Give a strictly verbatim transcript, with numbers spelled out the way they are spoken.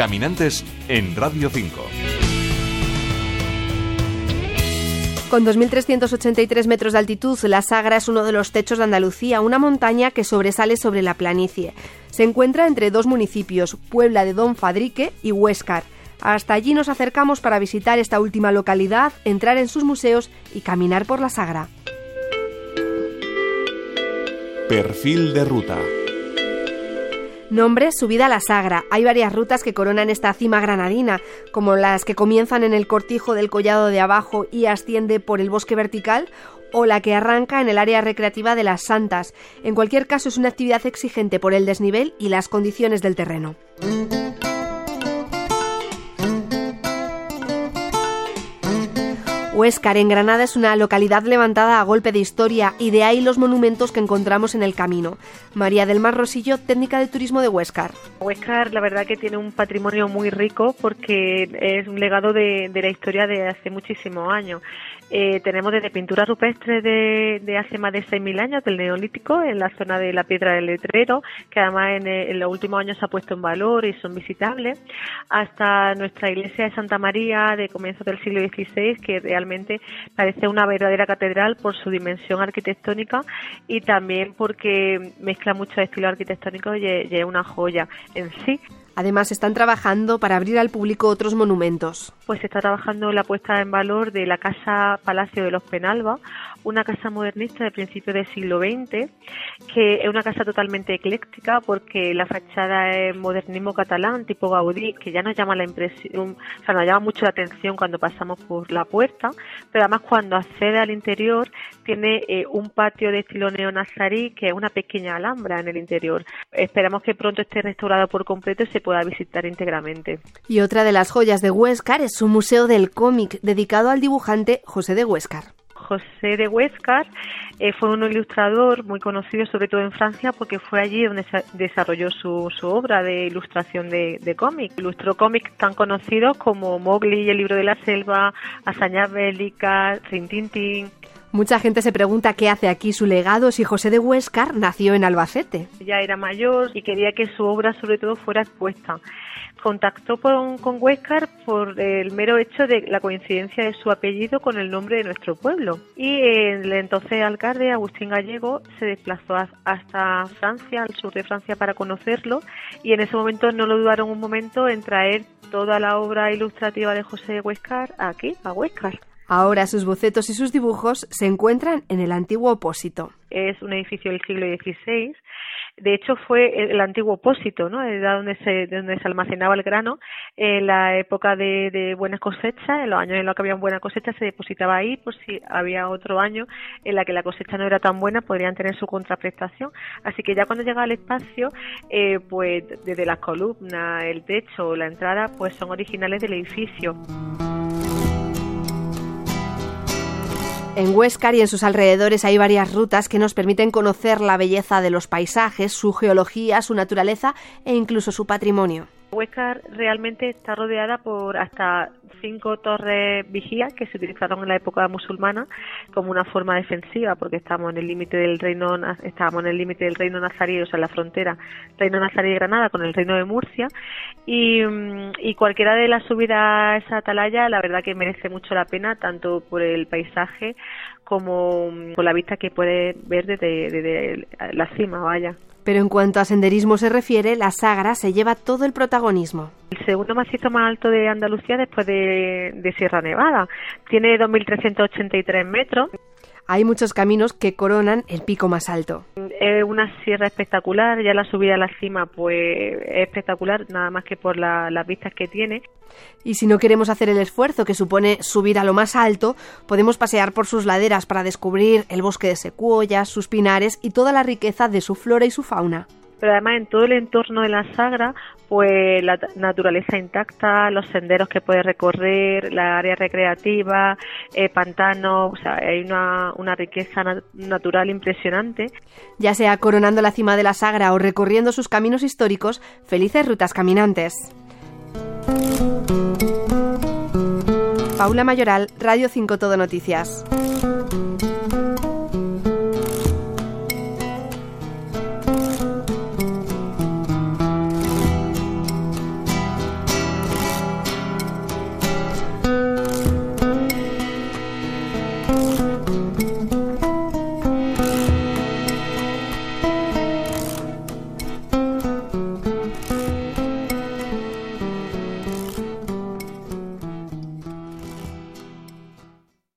Caminantes en Radio cinco. Con dos mil trescientos ochenta y tres metros de altitud, la Sagra es uno de los techos de Andalucía, una montaña que sobresale sobre la planicie. Se encuentra entre dos municipios, Puebla de Don Fadrique y Huéscar. Hasta allí nos acercamos para visitar esta última localidad, entrar en sus museos y caminar por la Sagra. Perfil de ruta. Nombre: subida a la Sagra. Hay varias rutas que coronan esta cima granadina, como las que comienzan en el cortijo del Collado de Abajo y asciende por el bosque vertical, o la que arranca en el área recreativa de Las Santas. En cualquier caso, es una actividad exigente por el desnivel y las condiciones del terreno. Huéscar, en Granada, es una localidad levantada a golpe de historia, y de ahí los monumentos que encontramos en el camino. María del Mar Rosillo, técnica de turismo de Huéscar. Huéscar, la verdad que tiene un patrimonio muy rico porque es un legado de, de la historia de hace muchísimos años. Eh, tenemos desde pinturas rupestres de, de hace más de seis mil años, del Neolítico, en la zona de la Piedra del Letrero, que además en, en los últimos años se ha puesto en valor y son visitables, hasta nuestra iglesia de Santa María de comienzos del siglo dieciséis, que realmente parece una verdadera catedral por su dimensión arquitectónica y también porque mezcla muchos estilos arquitectónicos y, y es una joya en sí. Además, están trabajando para abrir al público otros monumentos. Pues se está trabajando en la puesta en valor de la Casa Palacio de los Penalba, una casa modernista de principios del siglo veinte, que es una casa totalmente ecléctica porque la fachada es modernismo catalán, tipo Gaudí, que ya nos llama la impresión, o sea, nos llama mucho la atención cuando pasamos por la puerta, pero además cuando accede al interior tiene eh, un patio de estilo neonazarí, que es una pequeña alhambra en el interior. Esperamos que pronto esté restaurado por completo y se pueda visitar íntegramente. Y otra de las joyas de Huéscar es su Museo del Cómic, dedicado al dibujante José de Huéscar. José de Huéscar eh, fue un ilustrador muy conocido, sobre todo en Francia, porque fue allí donde se desarrolló su, su obra de ilustración de, de cómic. Ilustró cómics tan conocidos como Mowgli y el libro de la selva, Hazañas bélicas, Rin Tin Tin. Mucha gente se pregunta qué hace aquí su legado si José de Huéscar nació en Albacete. Ya era mayor y quería que su obra sobre todo fuera expuesta. Contactó con, con Huéscar por el mero hecho de la coincidencia de su apellido con el nombre de nuestro pueblo. Y el entonces alcalde, Agustín Gallego, se desplazó hasta Francia, al sur de Francia, para conocerlo, y en ese momento no lo dudaron un momento en traer toda la obra ilustrativa de José de Huéscar aquí, a Huéscar. Ahora sus bocetos y sus dibujos se encuentran en el antiguo Opósito. Es un edificio del siglo dieciséis. De hecho, fue el antiguo Opósito, ¿no? Era donde se, donde se almacenaba el grano. En la época de, de buenas cosechas, en los años en los que había buena cosecha, se depositaba ahí por si había otro año en la que la cosecha no era tan buena, podrían tener su contraprestación. Así que ya cuando llega al espacio, eh, pues desde las columnas, el techo o la entrada, pues son originales del edificio. En Huéscar y en sus alrededores hay varias rutas que nos permiten conocer la belleza de los paisajes, su geología, su naturaleza e incluso su patrimonio. Huéscar realmente está rodeada por hasta cinco torres vigías que se utilizaron en la época musulmana como una forma defensiva, porque estamos en el límite del reino estábamos en el límite del reino nazarí, o sea, en la frontera reino nazarí de Granada con el reino de Murcia, y, y cualquiera de las subidas a esa atalaya la verdad que merece mucho la pena, tanto por el paisaje como por la vista que puede ver desde, desde la cima, vaya. Pero en cuanto a senderismo se refiere, la Sagra se lleva todo el protagonismo. El segundo macizo más alto de Andalucía después de, de Sierra Nevada. Tiene dos mil trescientos ochenta y tres metros. Hay muchos caminos que coronan el pico más alto. Es una sierra espectacular, ya la subida a la cima pues es espectacular, nada más que por la, las vistas que tiene. Y si no queremos hacer el esfuerzo que supone subir a lo más alto, podemos pasear por sus laderas para descubrir el bosque de secuoyas, sus pinares y toda la riqueza de su flora y su fauna. Pero además en todo el entorno de la Sagra, pues la naturaleza intacta, los senderos que puedes recorrer, la área recreativa, eh, pantanos, o sea, hay una, una riqueza nat- natural impresionante. Ya sea coronando la cima de la Sagra o recorriendo sus caminos históricos, felices rutas caminantes. Paula Mayoral, Radio cinco Todo Noticias.